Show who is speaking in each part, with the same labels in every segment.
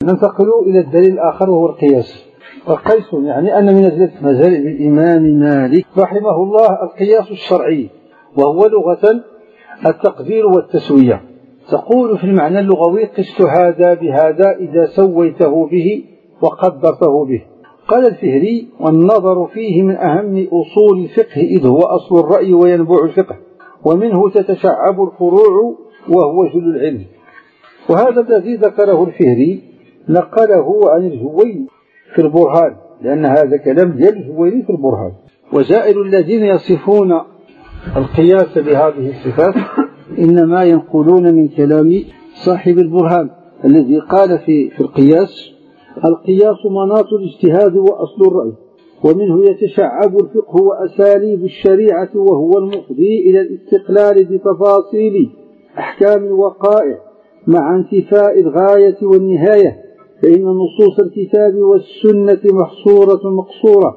Speaker 1: ننتقل إلى الدليل الآخر وهو القياس. القيس يعني أن من أدلة مذهب الإمام مالك رحمه الله القياس الشرعي، وهو لغة التقدير والتسوية. تقول في المعنى اللغوي: قست هذا بهذا إذا سويته به وقدرته به. قال الفهري: والنظر فيه من أهم أصول الفقه، إذ هو أصل الرأي وينبوع الفقه، ومنه تتشعب الفروع وهو جل العلم. وهذا الذي ذكره الفهري نقله عن الجويني في البرهان، لأن هذا كلام ديال الجويني في البرهان. وزائر الذين يصفون القياس بهذه الصفات إنما ينقلون من كلام صاحب البرهان الذي قال في القياس: القياس مناط الاجتهاد وأصل الرأي، ومنه يتشعب الفقه وأساليب الشريعة، وهو المفضي إلى الاستقلال بتفاصيل أحكام الوقائع مع انتفاء الغاية والنهاية، فإن نصوص الكتاب والسنة محصورة مقصورة،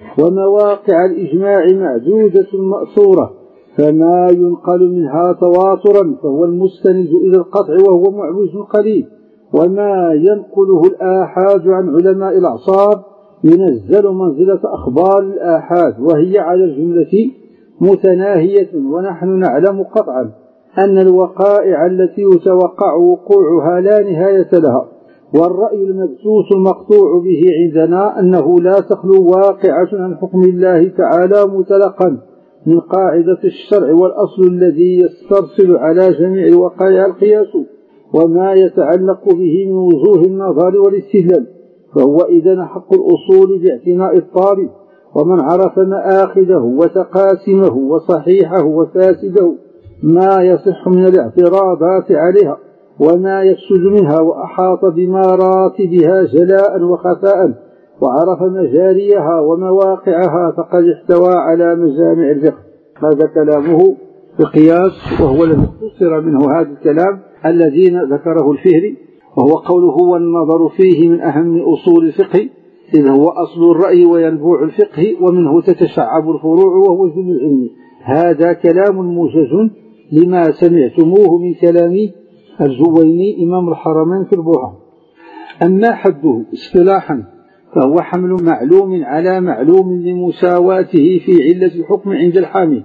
Speaker 1: ومواقع الإجماع معدودة مأثورة، فما ينقل منها تواترا فهو المستند إلى القطع وهو معوز قليل، وما ينقله الآحاد عن علماء الأعصاب ينزل منزلة أخبار الآحاد، وهي على الجملة متناهية. ونحن نعلم قطعا أن الوقائع التي يتوقع وقوعها لا نهاية لها، والرأي المبثوث المقطوع به عندنا أنه لا تخلو واقعة عن حكم الله تعالى مطلقا من قاعدة الشرع، والأصل الذي يسترسل على جميع الوقائع القياس وما يتعلق به من وجوه النظر والاستدلال، فهو إذن حق الأصول باعتناء الطالب. ومن عرف مآخذه وتقاسمه وصحيحه وفاسده، ما يصح من الاعتراضات عليها وما يفسد منها، وأحاط بمراتبها جلاء وخفاء، وعرف مجاريها ومواقعها، فقد احتوى على مجامع الفقه. هذا كلامه في القياس، وهو الذي اختصر منه هذا الكلام الذي ذكره الفهري، وهو قوله: والنظر فيه من أهم أصول الفقه، إذ هو أصل الرأي وينبوع الفقه، ومنه تتشعب الفروع وهو جل العلم. هذا كلام موجز لما سمعتموه من كلام الجويني إمام الحرمين في البرهان. أما حده اصطلاحا فهو حمل معلوم على معلوم لمساواته في علة الحكم عند الحامل،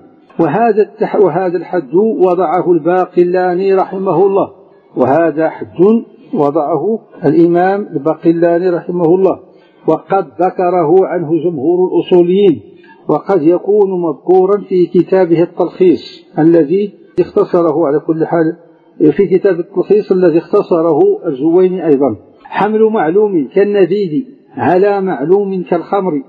Speaker 1: وهذا الحد وضعه الباقلاني رحمه الله، وهذا حد وضعه الإمام الباقلاني رحمه الله، وقد ذكره عنه جمهور الأصوليين، وقد يكون مذكورا في كتابه التلخيص الذي اختصره على كل حال، في كتاب التلخيص الذي اختصره الجويني أيضا. حمل معلوم كالنبيذ على معلوم كالخمر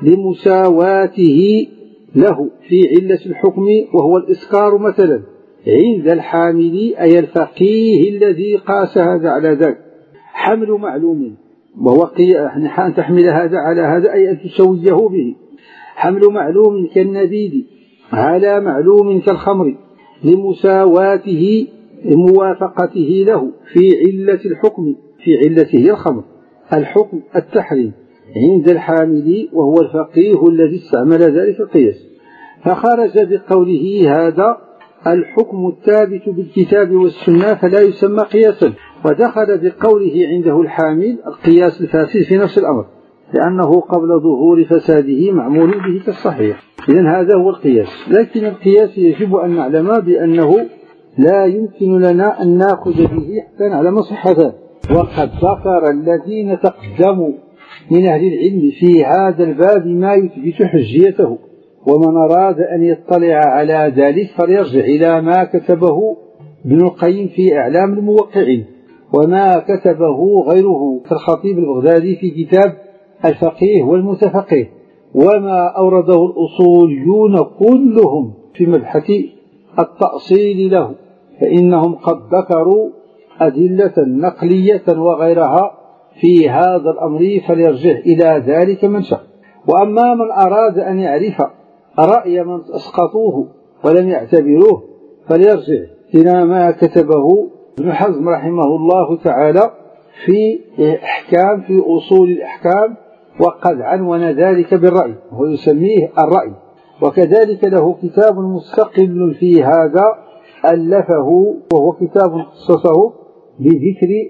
Speaker 1: لمساواته له في علة الحكم، وهو الإسكار مثلا، عند الحامل أي الفقيه الذي قاس هذا على ذاك. حمل معلوم وهو أن تحمل هذا على هذا أي أن تسويه به. حمل معلوم كالنبيذ على معلوم كالخمر لمساواته موافقته له في علة الحكم، في علته الخمر، الحكم التحريم عند الحامل، وهو الفقيه الذي استعمل ذلك القياس. فخرج بقوله هذا الحكم الثابت بالكتاب والسنة فلا يسمى قياسا، ودخل بقوله عنده الحامل القياس الفاسد في نفس الأمر، لأنه قبل ظهور فساده معمول به كالصحيح. إذن هذا هو القياس. لكن القياس يجب أن نعلم بأنه لا يمكن لنا أن نأخذ به حتى نعلم صحته. وقد ذكر الذين تقدموا من أهل العلم في هذا الباب ما يثبت حجيته، ومن أراد أن يطلع على ذلك فليرجع إلى ما كتبه ابن القيم في إعلام الموقعين، وما كتبه غيره كالخطيب البغدادي في كتاب الفقيه والمتفقه، وما أورده الأصوليون كلهم في مبحث التأصيل له، فإنهم قد ذكروا أدلة نقلية وغيرها في هذا الأمر، فليرجع إلى ذلك من شاء. وأما من أراد أن يعرف رأي من أسقطوه ولم يعتبروه فليرجع إلى ما كتبه ابن حزم رحمه الله تعالى في إحكام، في أصول الأحكام، وقد عنون ذلك بالرأي ويسميه الرأي. وكذلك له كتاب مستقل في هذا ألفه، وهو كتاب خصصه بذكر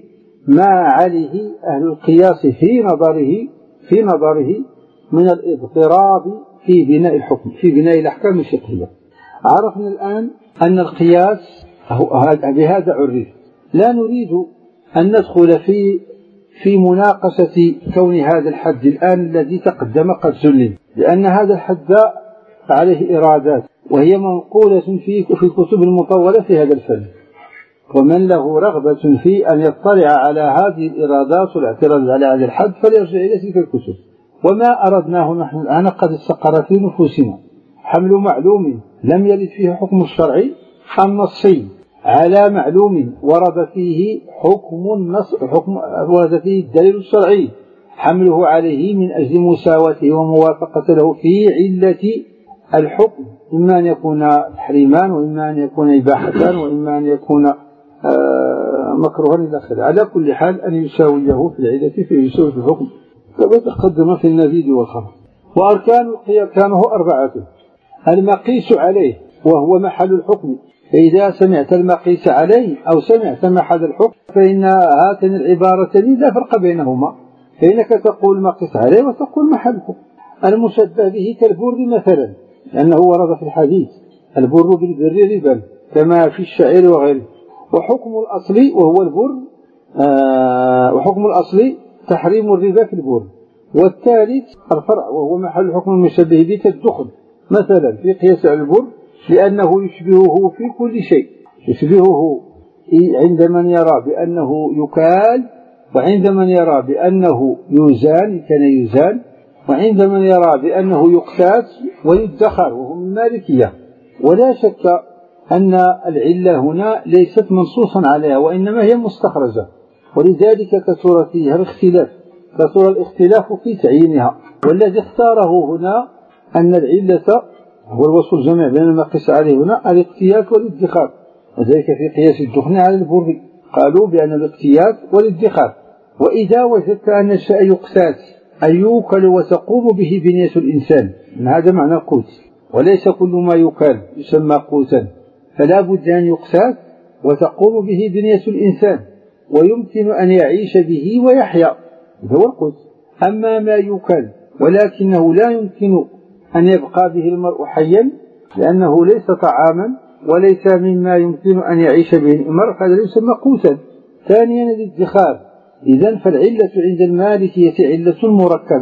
Speaker 1: ما عليه أهل القياس في نظره من الاضطراب في بناء الحكم، في بناء الأحكام الفقهية. عرفنا الآن أن القياس بهذا عرف. لا نريد أن ندخل في مناقشة كون هذا الحد الآن الذي تقدم قد سلم، لأن هذا الحد عليه إرادات وهي منقولة في الكتب المطولة في هذا الفن، ومن له رغبة في أن يطلع على هذه الإرادات والاعتراض على هذا الحد فليرجع إلى تلك الكتب. وما أردناه نحن الآن قد استقر في نفوسنا حمل معلوم لم يرد فيه حكم الشرعي النصي على معلوم ورد فيه ورد فيه الدليل الشرعي، حمله عليه من أجل مساواته وموافقة له في علة الحكم، إما أن يكون تحريمان وإما أن يكون إباحة وإما أن يكون مكروها إلى آخره. على كل حال أن يساويه في العلة في يساوي في الحكم كما تقدم في النبيذ والخمر. وأركان أركانه 4: المقيس عليه وهو محل الحكم، فإذا سمعت المقيس عليه أو سمعت محل الحكم فإن هاتين العبارتين لا فرق بينهما، فإنك تقول المقيس عليه وتقول محل الحكم. المشبه به كالبر مثلا، لأنه ورد في الحديث البر بالبر ربا كما في الشعير وغيره. وحكم الأصل وهو البر وحكم الأصل تحريم الربا في البر. والثالث الفرع وهو محل الحكم المشبه به كالدخن مثلا في قياس على البر، لأنه يشبهه في كل شيء، يشبهه عند من يرى بأنه يكال، وعند من يرى بأنه يوزان كان يوزان، وعند من يرى بأنه يقتات ويدخر وهم المالكية. ولا شك أن العلة هنا ليست منصوصا عليها وإنما هي مستخرجة، ولذلك كثر فيها الاختلاف، كثر الاختلاف في تعيينها. والذي اختاره هنا أن العلة هو الوصف الجميع بين المقيس عليه هنا الاقتيات والادخار، وذلك في قياس الدخن على البر قالوا بأن الاقتيات والادخار. وإذا وجدت أن الشيء يقتات أي يوكل وتقوم به بنية الإنسان، هذا معنى القوت، وليس كل ما يوكل يسمى قوتا، فلا بد أن يقتات وتقوم به بنية الإنسان ويمكن أن يعيش به ويحيا، هو القوت. أما ما يوكل ولكنه لا يمكن أن يبقى به المرء حيا لأنه ليس طعاما وليس مما يمكن أن يعيش به المرء، هذا يسمى قوتا. ثانيا الادخار. إذن فالعلة عند المالكية علة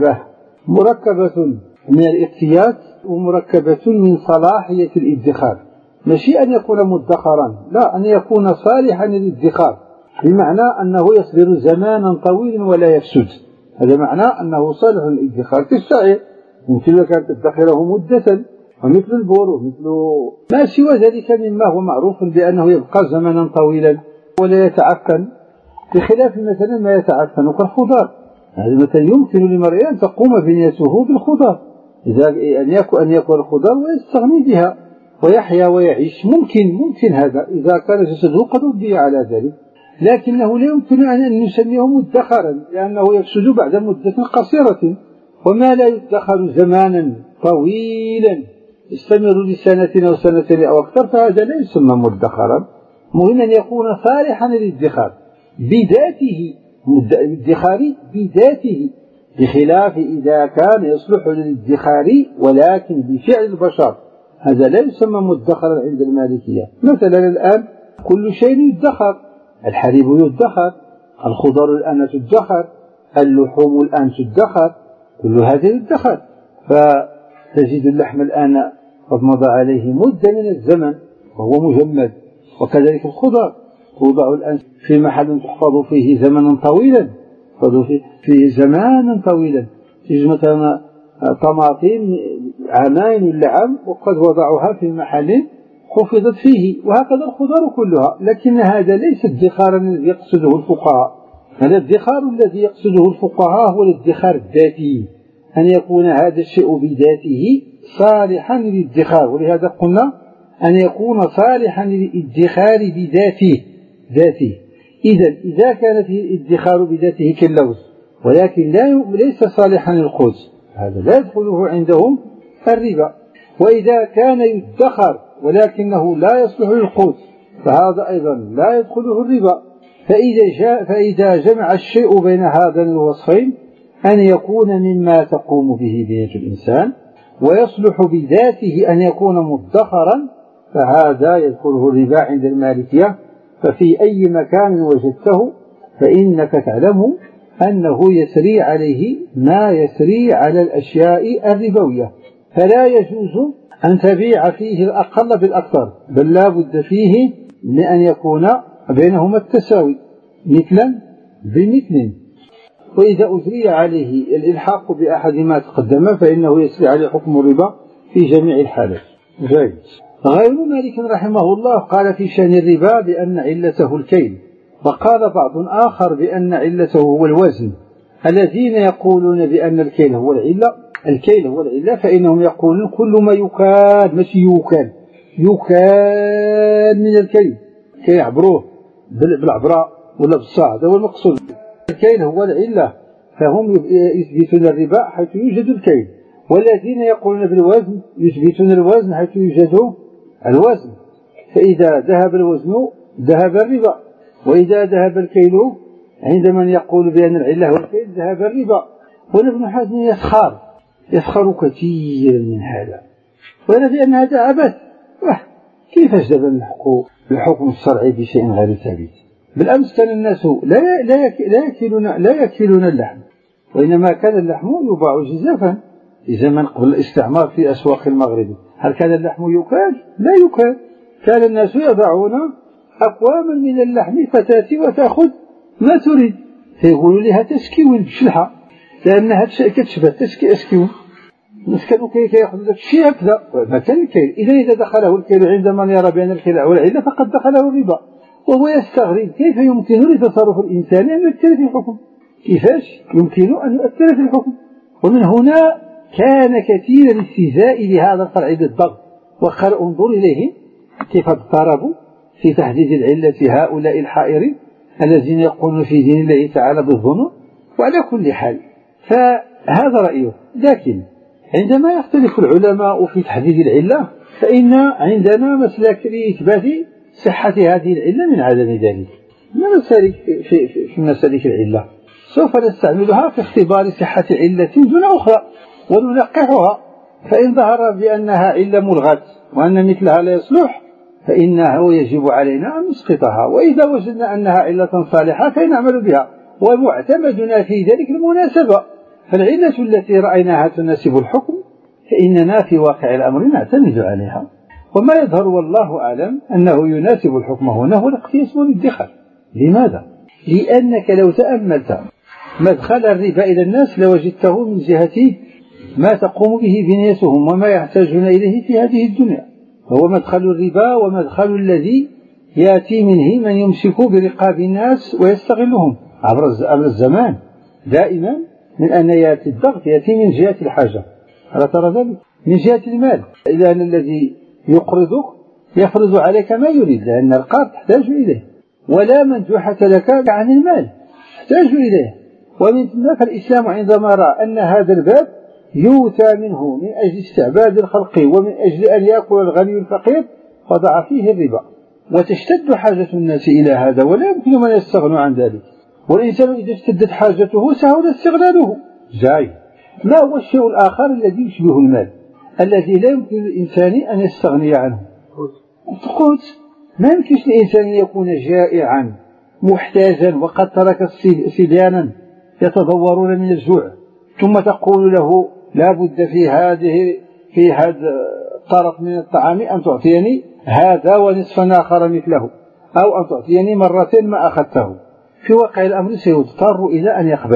Speaker 1: مركبة من الاقتيات ومركبة من صلاحية الادخار، ماشي أن يكون مدخرا، لا، أن يكون صالحا للادخار، بمعنى أنه يصبر زمانا طويلا ولا يفسد. هذا معنى أنه صالح للادخار كالشعير، يمكن لك أن تدخره مدة، ومثل البور ومثل ما سوى ذلك مما هو معروف بأنه يبقى زمانا طويلا ولا يتعفن، بخلاف مثلا ما يتعفن كالخضار. هذا مثلا يمكن للمرء أن تقوم بنيته بالخضار، إذا أن يأكل الخضار ويستغني بها ويحيا ويعيش، ممكن هذا إذا كان جسده قد ربي على ذلك، لكنه لا يمكن أن نسميه مدخرا لأنه يفسد بعد مدة قصيرة. وما لا يدخر زمانا طويلا يستمر لسنة أو سنتين أو أكثر فهذا لا يسمى مدخرا. مهم أن يكون صالحا للادخار بذاته، الادخار بذاته، بخلاف إذا كان يصلح للادخار ولكن بفعل البشر، هذا لا يسمى مدخرا عند المالكية. مثلا الآن كل شيء يدخر، الحليب يدخر، الخضر الآن تدخر، اللحوم الآن تدخر، كل هذا يدخر. فتجد اللحم الآن قد مضى عليه مدة من الزمن وهو مجمد، وكذلك الخضر توضع الآن في محل تحفظ فيه زمنا طويلا، فيه زمانا طويلا، تجد مثلا طماطم عامين ولا عام وقد وضعوها في محل حفظت فيه، وهكذا الخضر كلها. لكن هذا ليس الادخار الذي يقصده الفقهاء، هذا الادخار الذي يقصده الفقهاء هو الادخار الذاتي، أن يكون هذا الشيء بذاته صالحا للادخار. ولهذا قلنا أن يكون صالحا للادخار بذاته. إذا كانت الادخار بذاته كاللوز ولكن ليس صالحا للقوت، هذا لا يدخله عندهم الربا. وإذا كان يدخر ولكنه لا يصلح للقوت فهذا أيضا لا يدخله الربا. فإذا جمع الشيء بين هذين الوصفين أن يكون مما تقوم به بنية الإنسان ويصلح بذاته أن يكون مدخرا، فهذا يذكره الربا عند المالكية. ففي أي مكان وجدته فإنك تعلم أنه يسري عليه ما يسري على الأشياء الربوية، فلا يجوز أن تبيع فيه الأقل بالأكثر، بل لا بد فيه من أن يكون بينهما التساوي مثلا بمثل. وإذا أجري عليه الإلحاق بأحد ما تقدم فإنه يسري عليه حكم الربا في جميع الحالات. جيد. غير مالك رحمه الله قال في شأن الربا بأن علته الكيل، وقال بعض آخر بأن علته هو الوزن. الذين يقولون بأن الكيل هو العلة فإنهم يقولون كل ما يكاد، ماشي يكاد من الكيل كيعبروه بالعبراء ولا بالصاع، هذا هو المقصود. الكيل هو العلة، فهم يثبتون الربا حيث يوجد الكيل، والذين يقولون بالوزن يثبتون الوزن حيث يوجد الوزن. فإذا ذهب الوزن ذهب الربا، وإذا ذهب الكيل عند من يقول بأن العلة هو الكيل ذهب الربا. وابن حزم يسخر كثيرا من هذا، ولا بأن هذا عبث. كيف جذب الحكم الشرعي بشيء غير ثابت؟ بالأمس كان الناس لا يأكلون اللحم، وإنما كان اللحم يباع جزافا في زمن قبل الاستعمار في أسواق المغرب. هل كان اللحم يكاد؟ لا يكاد. كان الناس يضعون أقواما من اللحم فتاتي وتأخذ ما تريد، فيقولوا لها تسكيون بشلحة لأنها كتشبه اسكيون. الناس كانوا كيأخذوا ذاك الشيء هكذا، ما كان الكيل. إذا دخله الكيل عند من يرى بأن الكيل هو العلة فقد دخله الربا. وهو يستغرب كيف يمكن لتصرف الإنسان أن يؤثر في الحكم، كيفاش يمكن أن يؤثر في الحكم. ومن هنا كان كثير الاستهزاء بهذا الفرع بالضبط. وقال انظر إليهم كيف اضطربوا في تحديد العلة هؤلاء الحائرين الذين يقولون في دين الله تعالى بالظنون. وعلى كل حال فهذا رأيه. لكن عندما يختلف العلماء في تحديد العلة فإن عندنا مسلك لإثبات صحة هذه العلة من عدم ذلك. في مسالك العلة سوف نستعملها في اختبار صحة علة دون أخرى وننقحها، فإن ظهر بأنها علة ملغاة وأن مثلها لا يصلح فإنه يجب علينا أن نسقطها، وإذا وجدنا أنها علة صالحة فنعمل بها، ومعتمدنا في ذلك المناسبة. فالعلة التي رأيناها تناسب الحكم فإننا في واقع الأمر نعتمد عليها. وما يظهر والله أعلم أنه يناسب الحكم هنا هو الاقتياس والادخار. لماذا؟ لأنك لو تأملت مدخل الربا إلى الناس لوجدته من جهة ما تقوم به بنيتهم وما يحتاجون إليه في هذه الدنيا، وهو مدخل الربا ومدخل الذي يأتي منه من يمسك برقاب الناس ويستغلهم عبر الزمان. دائما من أن يأتي الضغط يأتي من جهة الحاجة، ألا ترى ذلك؟ من جهة المال، لأن الذي يقرضك يفرض عليك ما يريد، لأن القرض تحتاج إليه، ولا منجوحة لك عن المال تحتاج إليه. ومن ثم فالإسلام عندما رأى أن هذا الباب يؤتى منه من أجل استعباد الخلق ومن أجل أن يأكل الغني الفقير وضع فيه الربا، وتشتد حاجة الناس إلى هذا ولا يمكن من يستغنوا عن ذلك. والإنسان إذا اشتدت حاجته سهل استغلاله. جاي. ما هو الشيء الآخر الذي يشبه المال الذي لا يمكن للإنسان أن يستغني عنه؟ القوت. ما يمكنش الإنسان أن يكون جائعا محتاجا وقد ترك صبيانا يتضورون من الجوع، ثم تقول له لا بد في هذا الطرف من الطعام أن تعطيني هذا ونصفا آخر مثله، أو أن تعطيني مرتين ما أخذته. في واقع الأمر سيضطر إلى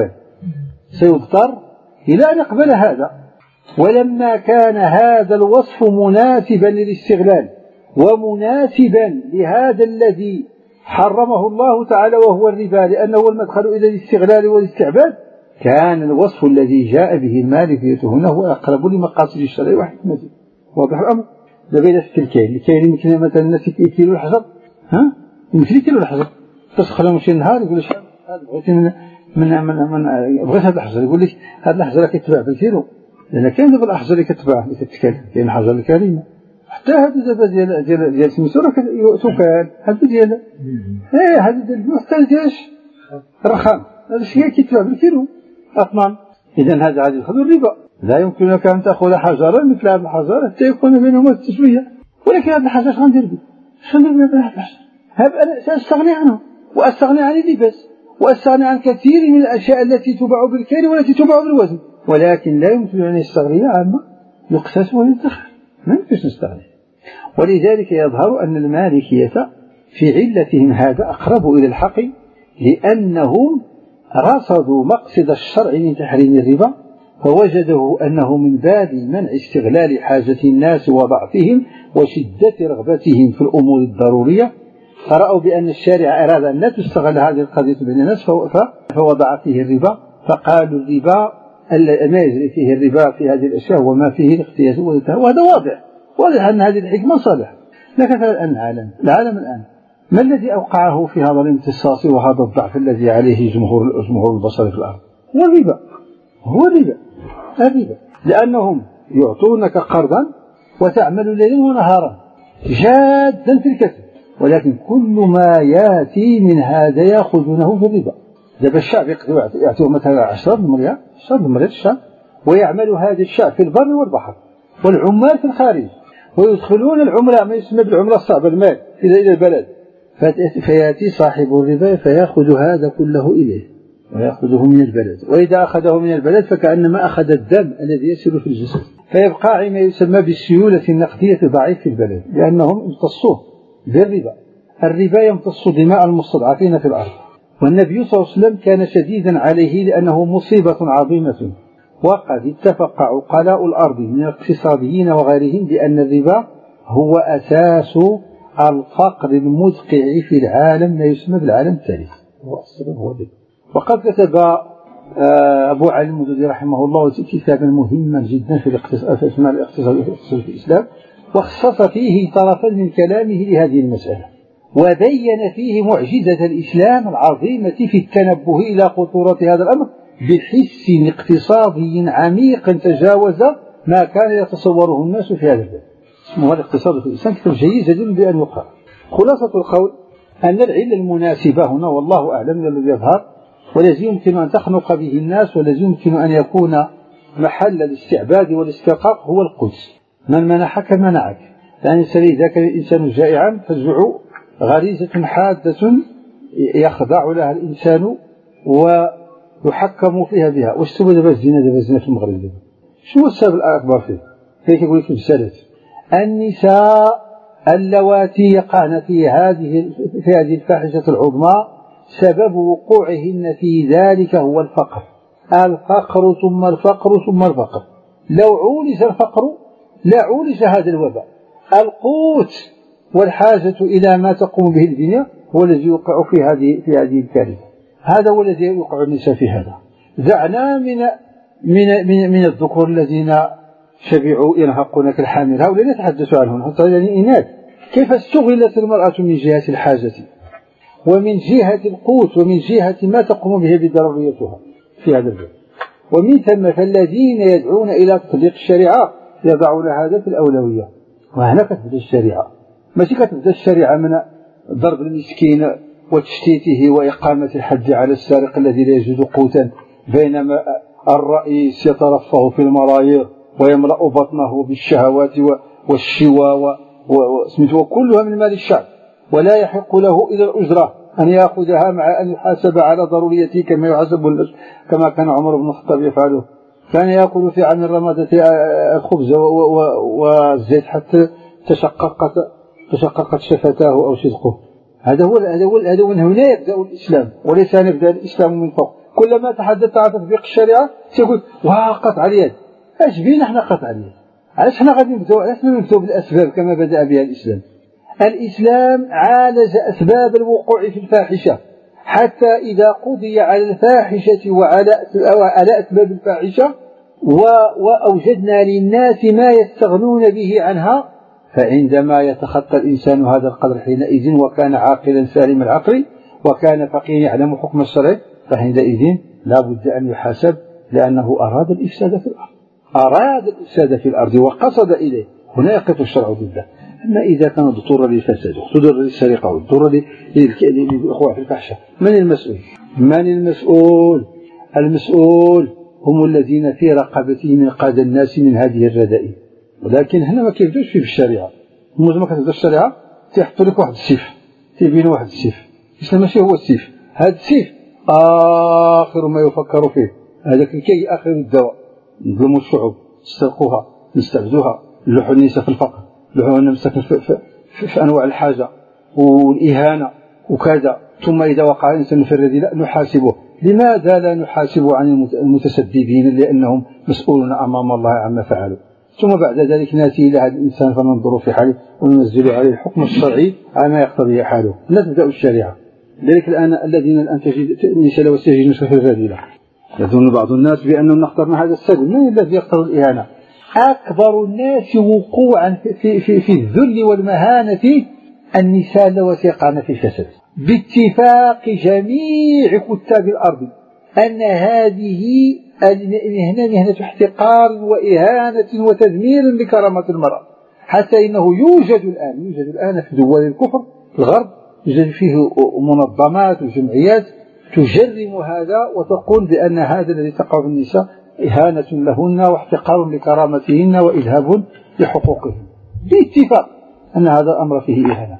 Speaker 1: أن يقبل هذا. ولما كان هذا الوصف مناسبا للاستغلال ومناسبا لهذا الذي حرمه الله تعالى وهو الربا لأنه المدخل إلى الاستغلال والاستعباد، كان الوصف الذي جاء به المالكية هنا هو أقرب لمقاصد الشرع وحكمته. واضح الأمر. لبينا في الكيل يمكن مثلا الناس يكيلوا الحجر، يمكن يكيلوا الحجر تسخلوا شي نهار يقول لك هذا بغيت بغيت هذا الحجر، يقول لك هذا الحجر كيتباع بالكيلو، لأن كاين دابا الأحجار اللي كتباع اللي كتتكال، كاين الحجر الكريمة حتى هذا دابا ديال سميتو راه سكان هذا ديال هذا ديال حتى ديالش رخام، هذا الشيء كيتباع بالكيلو أطمان. إذا هذا غادي ياخذ الربا. لا يمكنك أن تأخذ حجرا مثل هذا الحجر حتى يكون بينهما التسوية، ولكن هذا الحجر شنو ندير به؟ شنو ندير به هذا الحجر؟ أنا سأستغني عنه، وأستغني عن اللباس، وأستغني عن كثير من الأشياء التي تباع بالكيل والتي تباع بالوزن، ولكن لا يمكن أن يستغني عما يقتات ويدخر، ما يمكنش نستغني. ولذلك يظهر أن المالكية في علتهم هذا أقرب إلى الحق، لأنهم رصدوا مقصد الشرع من تحريم الربا، فوجده أنه من باب منع استغلال حاجة الناس وضعفهم وشدة رغبتهم في الأمور الضرورية، فرأوا بأن الشارع أراد أن لا تستغل هذه القضية بين الناس فوضع فيه الربا، فقالوا الربا ما يجري فيه الربا في هذه الأشياء وما فيه الاختيار، وهذا واضح أن هذه الحكمة صالحة. لكن الآن العالم الآن ما الذي أوقعه في هذا الامتصاص وهذا الضعف الذي عليه جمهور البشر في الأرض؟ هو الربا لأنهم يعطونك قرضا وتعمل ليلا ونهارا جادا في الكسب، ولكن كل ما يأتي من هذا يأخذونه في الربا. دابا الشعب يعطيه مثلا 10 مليار الشعب، ويعمل هذا الشعب في البر والبحر، والعمال في الخارج، ويدخلون العملة ما يسمى بالعملة الصعبة المال إلى البلد، فيأتي صاحب الربا فيأخذ هذا كله إليه ويأخذه من البلد، وإذا أخذه من البلد فكأنما أخذ الدم الذي يسير في الجسد، فيبقى ما يسمى بالسيولة النقدية ضعيف في البلد، لأنهم امتصوه بالربا. الربا يمتص دماء المستضعفين في الأرض، والنبي صلى الله عليه وسلم كان شديدا عليه لأنه مصيبة عظيمة. وقد اتفق عقلاء الأرض من الاقتصاديين وغيرهم بأن الربا هو أساس الفقر المدقع في العالم، ما يسمى بالعالم الثالث، هو السبب هو الربا. وقد كتب أبو علي المدودي رحمه الله كتابا مهما جدا في اسماء الاقتصاد في الإسلام، وخصص فيه طرفا من كلامه لهذه المسألة، وبين فيه معجزة الإسلام العظيمة في التنبه إلى خطورة هذا الأمر بحس اقتصادي عميق تجاوز ما كان يتصوره الناس في هذا الباب. اسمه الاقتصاد في الإسلام، كتاب جيد جدا بأن يقرأ. خلاصة القول أن العلة المناسبة هنا والله أعلم الذي يظهر والذي يمكن أن تخنق به الناس والذي يمكن أن يكون محل الاستعباد والاستحقاق هو القدس. من منحك منعك، يعني إذا كان الإنسان جائعا فالجوع غريزة حادة يخضع لها الإنسان ويحكم فيها بها. واش تبغى دابا الزنا في المغرب دابا؟ شنو السبب الأكبر فيه؟ كيف يقول لك الرسالة النساء اللواتي يقعن في هذه الفاحشة العظمى سبب وقوعهن في ذلك هو الفقر ثم الفقر ثم الفقر. لو عولج الفقر لا عولج هذا الوباء. القوت والحاجة إلى ما تقوم به الدنيا هو الذي يوقع في هذه الكارثة. هذا هو الذي يوقع النساء في هذا. دعنا من الذكور الذين شبعوا ينهقون كالحامل، هؤلاء نتحدث عنهم حتى يعني إناث. كيف استغلت المرأة من جهة الحاجة ومن جهة القوت ومن جهة ما تقوم به بضروريتها في هذا الباب. ومن ثم فالذين يدعون إلى تطبيق الشريعة يضعون هذا في الأولوية. وهنا كتبدا الشريعة، ماشي كتبدا الشريعة من ضرب المسكين وتشتيته وإقامة الحد على السارق الذي لا يجد قوتا، بينما الرئيس يترفه في المراير ويملأ بطنه بالشهوات والشواء وكلها من مال الشعب، ولا يحق له إلى الأجرة أن يأخذها مع أن يحاسب على ضروريته كما يحاسب الناس، كما كان عمر بن الخطاب يفعله. كان يأكل في عام الرمادة الخبز والزيت حتى تشققت شفتاه أو صدقه. هذا هو من هنا يبدأ الإسلام، وليس أن يبدأ الإسلام من فوق. كلما تحدثت عن تطبيق الشريعة تقول قطع اليد. اش بينا احنا قطع اليد؟ علاش احنا غادي نبداو بالأسباب كما بدأ بها الإسلام؟ الإسلام عالج أسباب الوقوع في الفاحشة، حتى إذا قضي على الفاحشة وعلى أسباب الفاحشة وأوجدنا للناس ما يستغنون به عنها، فعندما يتخطى الإنسان هذا القدر حينئذ وكان عاقلا سالم العقل وكان فقيها يعلم حكم الشرع، فعندئذ لا بد أن يحاسب، لأنه أراد الإفساد في الأرض وقصد إليه. هنا يقف الشرع ضده. أما إذا كان اضطر للفساد واضطر للسرقة واضطر للوقوع في الفحشة، من المسؤول؟ من المسؤول؟ المسؤول هم الذين في رقبتهم إنقاذ الناس من هذه الرذائل. ولكن هنا ما كيبدوش في الشريعة. ما كتبدا الشريعة تيحطوا لك واحد السيف، تيبين واحد السيف، إسلام ماشي هو السيف. هذا السيف آخر ما يفكر فيه، هذاك كي آخر الدواء. نظلموا الشعوب، نسترقوها، نستعبدوها، نلوحوا النساء في الفقر، نلوحوا النساء في أنواع الحاجة والإهانة وكذا. ثم إذا وقع الإنسان في الرذيلة نحاسبه. لماذا لا نحاسب عن المتسببين؟ لأنهم مسؤولون أمام الله عما فعلوا. ثم بعد ذلك نأتي إلى هذا الإنسان فننظر في حاله وننزل عليه الحكم الشرعي على ما يقتضي حاله، لا تبدأ الشريعة. لذلك الآن الذين الآن تجد نساء وسجن في الرذيلة، يظن بعض الناس بأنهم اخترنا هذا السبب. من الذي يختار الإهانة؟ أكبر الناس وقوعا في الذل والمهانة النساء اللواتي يقعن في الفساد، باتفاق جميع كتاب الأرض أن هذه مهنة احتقار وإهانة وتدمير لكرامة المرأة. حتى إنه يوجد الآن في دول الكفر الغرب يوجد فيه منظمات وجمعيات تجرم هذا وتقول بأن هذا الذي تقع في النساء إهانة لهن واحتقار لكرامتهن وإذهاب لحقوقهن، باتفاق أن هذا الأمر فيه إهانة.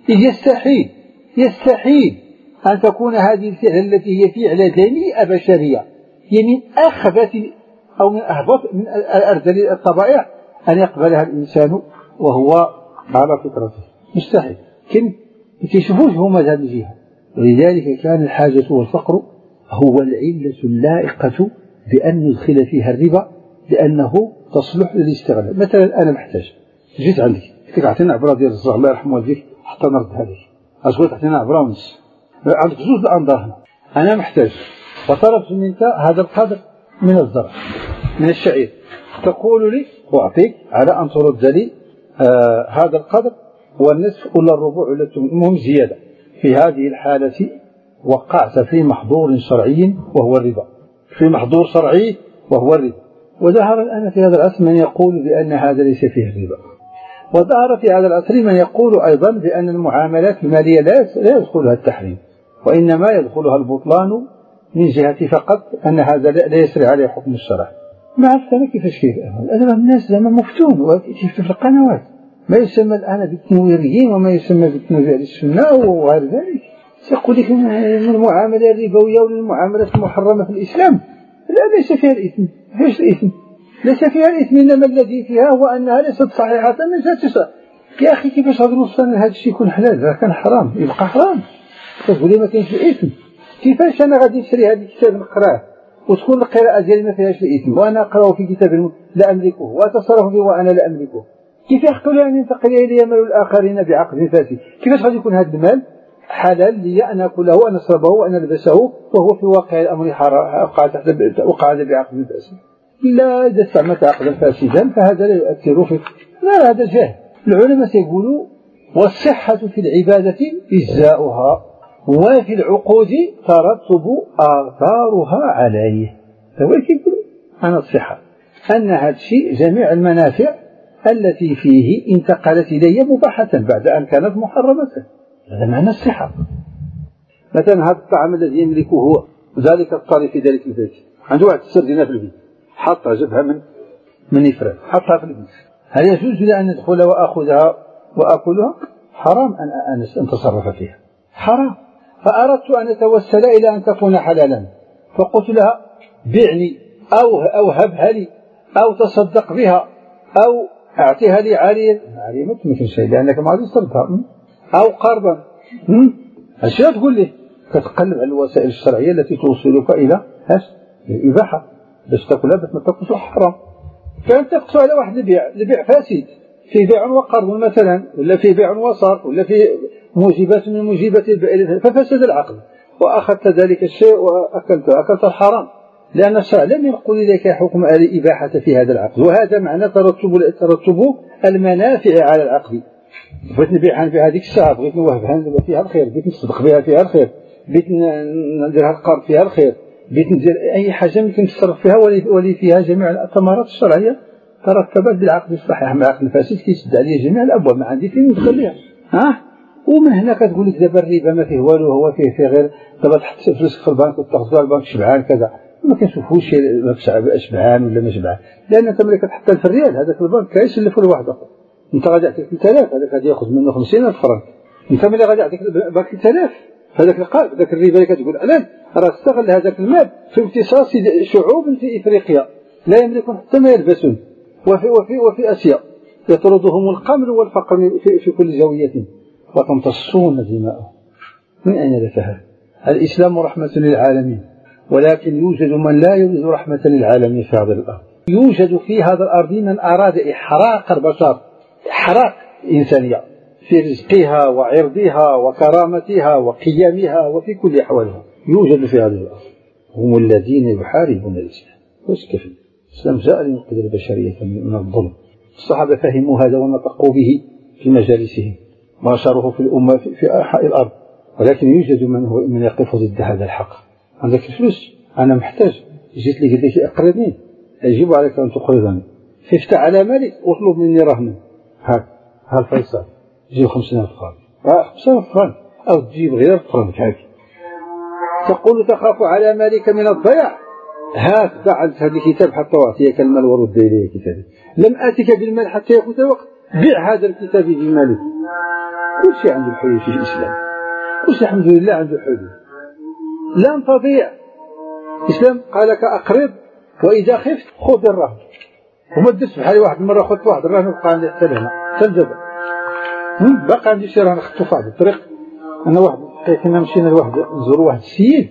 Speaker 1: يستحيل أن تكون هذه الفعلة التي هي فعلة دنيئة بشرية، هي من أخبث أو من أهبط من أرذل الطبائع أن يقبلها الإنسان وهو على فطرته. مستحيل. كن تشوفوش هما هذه الجهة. ولذلك كان الحاجة والفقر هو العلة اللائقة بأن ندخل فيها الربا، لأنه تصلح للاستغلال. مثلا أنا محتاج، جيت عندك قلت لك أعطينا عبرة ديال الزهر الله يرحم والديك حتى نردها لك، أشغل تعطينا عبرة ونص، عندك جوج الأنظار هنا، أنا محتاج وطلبت منك هذا القدر من الزرع من الشعير، تقول لي وأعطيك على أن ترد لي هذا القدر والنصف ولا الربع ولا الثمن، المهم زيادة. في هذه الحالة وقعت في محظور شرعي وهو الربا، في محظور شرعي وهو الربا. وظهر الآن في هذا العصر من يقول بأن هذا ليس فيه الربا، وظهر في هذا العصر من يقول أيضا بأن المعاملات المالية لا يدخلها التحريم، وإنما يدخلها البطلان من جهة فقط أن هذا لا يسري عليه حكم الشرع. ما عرفت أنا كيف أنا الناس زعما مفتون ويكتب في القنوات ما يسمى الآن بالتنويريين وما يسمى بالتنوير السنة وغير ذلك، يقول لك من المعاملة الربوية ولا المعاملات المحرمة في الإسلام لا ليس فيها الإثم. ايش الإثم؟ ليس فيها الإثم، إنما الذي فيها هو أنها ليست صحيحة من ذاتها. يا أخي كيفاش غادي نوصل هذا الشيء يكون حلال؟ إذا كان حرام يبقى حرام، تقول لي ما كاينش الإثم. كيفاش أنا غادي نشري هذا الكتاب نقراه وتكون القراءة ديالي ما فيهاش الإثم، وأنا أقرأه في كتاب لا أملكه وأتصرف به وأنا لا أملكه؟ كيف يحقل أن ينتقل إلي مال الآخرين بعقد فاسد؟ كيفاش غادي يكون هذا المال حلال لي أن أكله وأن أشربه وأن ألبسه وهو في واقع الأمر وقع بعقد فاسد؟ لا، إذا استعملت عقدا فاسدا فهذا لا يؤثر في هذا جهل. العلماء سيقولوا والصحة في العبادة إجزاؤها وفي العقود ترتب آثارها عليه. هو يقول أنا الصحة أن هذا الشيء جميع المنافع التي فيه انتقلت إلي مباحة بعد أن كانت محرمة، هذا معنى الصحة. مثلا هذا الطعام الذي يملكه هو ذلك الطري في ذلك البيت، عنده واحد السردينة في البيت حطها جبها من إفراد حطها في البيت، هل يجوز لي أن أدخل وأخذها وأكلها؟ حرام أن أتصرف فيها، حرام. فأردت أن أتوسل إلى أن تكون حلالا، فقلت لها بعني أو هبها لي أو تصدق بها أو أعطيها لي عارية ما تمكن شيء لأنك ما عادش تصرفها، أو قرضا. أشياء تقول لي تتقلب على الوسائل الشرعية التي توصلك إلى الإباحة باش تاكلها باش ما تاكلش حرام. كانت تقص على واحد البيع فاسد، في بيع وقرض مثلا، ولا في بيع وصرف، ولا في موجبات من موجبات البيع، ففسد العقد وأخذت ذلك الشيء وأكلت الحرام، لأن الشرع لم يقل لك حكم الإباحة في هذا العقد. وهذا معنى ترتب المنافع على العقد. بغيت نبيعها في هذيك الساعة، بغيت نوهبها فيها الخير، بغيت نصدق بها فيها الخير، بغيت نديرها القرض فيها الخير، بغيت ندير أي حاجة ممكن نتصرف فيها ولي فيها جميع الثمرات الشرعية، ترتبت بالعقد الصحيح مع العقد الفاسد كيسد عليه جميع الابواب، ما عندي فين ندخل ليها. ومن هنا كتقول لك دابا الربا ما فيه والو، هو فيه غير دابا تحط فلوسك في البنك وتاخذها البنك شبعان كذا، ما كنشوفوش شبعان ولا ما شبعان، لان انت ملي كتحطها في الريال هذاك البنك كيسلفوا لواحد اخر. انت غادي يعطيك 3000، هذاك غادي ياخذ منه 50,000 فرنك. انت ملي غادي يعطيك البنك 3000 فهذاك القرض، ذاك الربا اللي كتقول الان راه استغل هذاك المال في امتصاص شعوب في افريقيا لا يملكون حتى ما يلبسون، وفي اسيا يطردهم القمل والفقر في كل زاويه وتمتصون دماءهم. من أين لك هذا؟ الإسلام رحمة للعالمين، ولكن يوجد من لا يريد رحمة للعالمين في هذا الأرض. يوجد في هذا الأرض من أراد إحراق البشر، إحراق الإنسانية في رزقها وعرضها وكرامتها وقيمها وفي كل أحوالها، يوجد في هذه الأرض. هم الذين يحاربون الإسلام. وش كيف الإسلام جاء لينقذ البشرية من الظلم. الصحابة فهموا هذا ونطقوا به في مجالسهم وأشاروه في الأمة في أنحاء الأرض، ولكن يوجد من يقف ضد هذا الحق. عندك الفلوس، أنا محتاج، جيت لي قلت لك أقرضني، أجيب عليك أن تقرضني، خفت على مالك اطلب مني رهنا، ها الفيصل جيب 50,000 فرنك، 50,000 فرنك، أو تجيب غير فرنك هاك. تقول تخاف على مالك من الضياع، هات بعد هذا الكتاب حتى أعطيك المال ورد إليه كتابي، لم آتك بالمال حتى يفوت وقت، بيع هذا الكتاب بمالك. كل شيء عنده الحدود في الإسلام، كل شيء الحمد لله عنده حدود، لن تضيع. الإسلام قال لك أقرض، وإذا خفت خذ الرهن، وما تدرس بحالي واحد المرة خذت واحد الرهن وبقى عندي حتى لهنا حتى الجبل، بقى عندي شي رهن خدته في واحد الطريق. أنا واحد كنا مشينا لواحد نزوروا واحد السيد،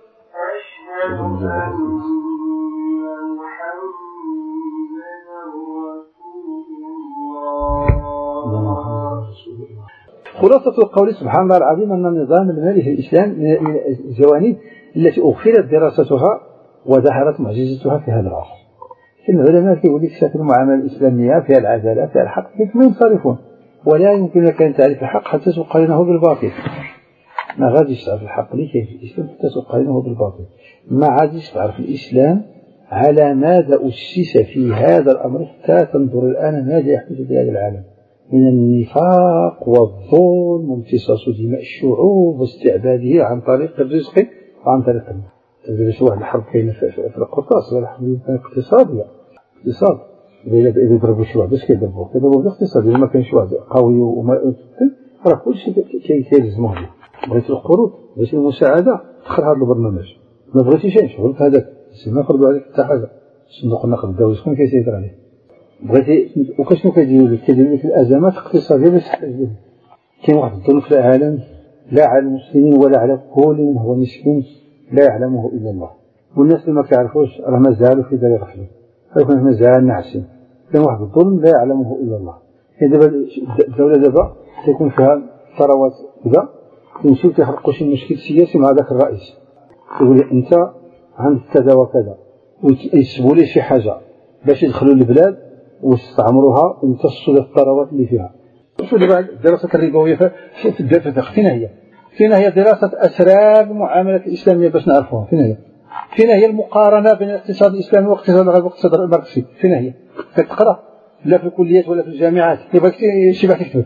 Speaker 1: خلاصة القول سبحان الله العظيم أن النظام المالي في الإسلام من الجوانب التي أغفلت دراستها وظهرت معجزتها في هذا العصر. إن العلماء كيقول لك شكل المعاملة الإسلامية فيها العدالة فيها الحق كيف ما ينصرفون، ولا يمكن لك أن تعرف الحق حتى تقارنه بالباطل. ما غاديش تعرف الحق اللي كاين في الإسلام حتى تقارنه بالباطل. ما غاديش تعرف الإسلام على ماذا أسس في هذا الأمر حتى تنظر الآن ماذا يحدث في هذا العالم من النفاق والظلم وامتصاص دماء الشعوب واستعباده عن طريق الرزق وعن طريق المال. تدرس واحد الحرب كاينه في القرطاس ولا حرب اقتصاديه، اقتصاد إذا يضربوا شي واحد باش كيضربوا بالاقتصاد، إذا ما كانش واحد قوي وما راه كلشي كيلزموه به. بغيت القروض بغيت المساعده دخل هذا البرنامج، ما بغيتيش نشغل في هذاك ما فرضوا عليك حتى حاجه. صندوق النقد الدولي شكون كيسيطر عليه؟ بغيتي وكاشنو كيديروا لك؟ كيديروا لك الازمات الاقتصاديه باش تحل. كاين واحد الظلم في العالم لا على المسلمين ولا على كل من هو مسكين لا يعلمه الا الله، والناس اللي ما كيعرفوش راه مازالوا في دار غفله، هاكم مازال ناعسين. كاين واحد الظلم لا يعلمه الا الله. دابا الدوله دابا تيكون فيها ثروات كذا، يمشيو تيخلقوا شي مشكل سياسي مع ذاك الرئيس، يقول لي انت عندك كذا وكذا، ويسبوا ليه شي حاجه باش يدخلوا البلاد واستعمروها ويمتصوا الثروات اللي فيها. شوف دابا الدراسه الربويه في الدراسه فين هي دراسه اسرار المعامله الاسلاميه باش نعرفوها؟ فين هي المقارنه بين الاقتصاد الاسلامي والاقتصاد الغربي والاقتصاد الماركسي؟ فين هي؟ كتقرا لا في الكليات ولا في الجامعات، كيفاش شي باش تكتب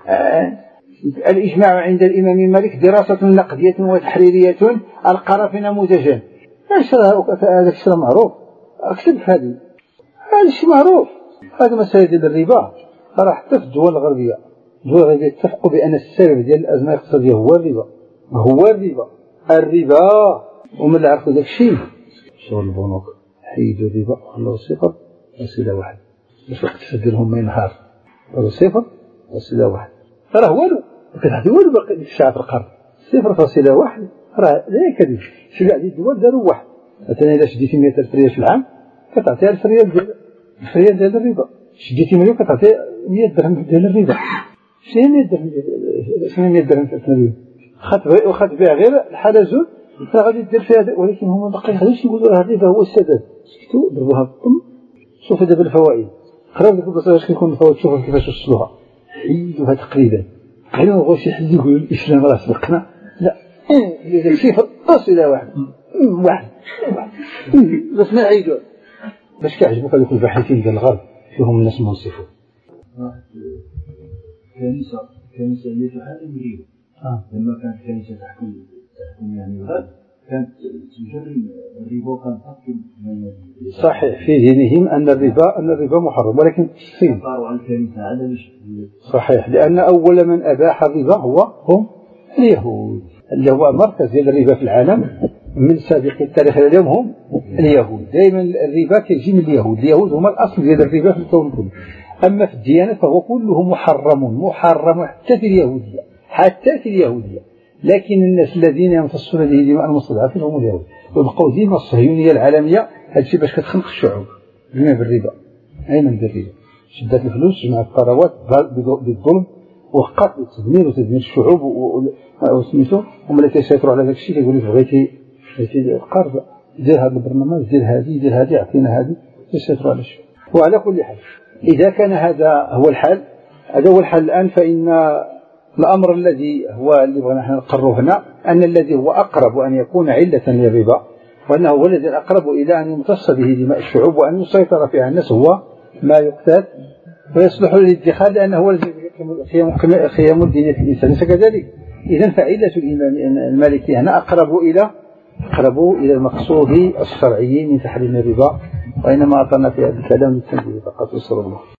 Speaker 1: الاجماع عند الامام مالك دراسه نقديه وتحريريه القرا في نموذجين. هذا الشيء معروف، اكتب في هذا الشيء معروف. هذا مسائل ديال الربا راه حتى في الدول الغربيه اتفقوا بان السبب ديال الازمه الاقتصاديه هو الربا. ومن اللي عرفوا داك الشيء شغل البنوك، حيدوا الربا خلوا الصفر وسيله واحد باش الاقتصاد ديالهم ما ينهار. خلوا الصفر وسيله واحد راه والو، ما كتعطي والو باقي ديك الساعه في القرن. 0.1 راه لا يكذب. شي كاع الدول داروا واحد. مثلا الا شديتي 100,000 ريال في العام كتعطيها 1000 ريال ديال الربا. شديتي مليون كتعطي 100 درهم ديال الربا. شنو 100 درهم؟ شنو 100 درهم في المليون؟ واخا تبيع غير الحاله زول راه غادي دير فيها، ولكن هما باقي غاديش يقولوا راه الربا هو السبب. سكتوا ضربوها بالطم. شوفوا دابا الفوائد، قراو ديك البصره باش كيكون الفوائد، شوفوا كيفاش وصلوها، حيدوها تقريبا. غير ما بغاوش يحل يقولوا الاسلام راه سبقنا، لا داك الصفر الى واحد باش ما يعيدوه. باش كيعجبوك هذوك الباحثين ديال الغرب فيهم الناس منصفون.
Speaker 2: كنيسة هي تحارب الربا. لما كانت الكنيسة تحكم يعني الغرب كانت تجري الربا وكانت تحكم.
Speaker 1: صحيح في دينهم أن الربا محرم، ولكن الصين صحيح، لأن أول من أباح الربا هم اليهود، اللي هو مركز ديال الربا في العالم من سابق التاريخ إلى اليوم هم اليهود. دائما الربا كيجي من اليهود هما الأصل ديال الربا في الكون كله. أما في الديانة فهو كله محرم حتى في اليهودية، لكن الناس الذين يمتصون به دماء المستضعفين هم اليهود، ويبقوا ديما الصهيونية العالمية هادشي باش كتخنق الشعوب ديما بالربا. أين بالربا شدات الفلوس، جمعت الثروات بالظلم والقتل والتدمير وتدمير الشعوب وسميتو. هما اللي كيسيطروا على داك الشيء، كيقول لك بغيتي القرض دير هذا البرنامج، دير هذه اعطينا هذه، كيسيطروا على الشيء. وعلى كل حال إذا كان هذا هو الحال الآن، فإن الأمر الذي هو اللي بغينا نحن نقرره هنا أن الذي هو أقرب أن يكون علة للربا، وأنه هو الذي أقرب إلى أن يمتص به دماء الشعوب وأن يسيطر فيها الناس، هو ما يقتات ويصلح للاتخاذ، لأنه هو الذي خيام الدين في الإنسان. ليس كذلك؟ إذن فعلة الإمام المالكي هنا أقرب إلى المقصود الشرعي من تحريم الربا، وإنما أعطنا في هذا الكلام للتنبيه فقط. وصلى الله.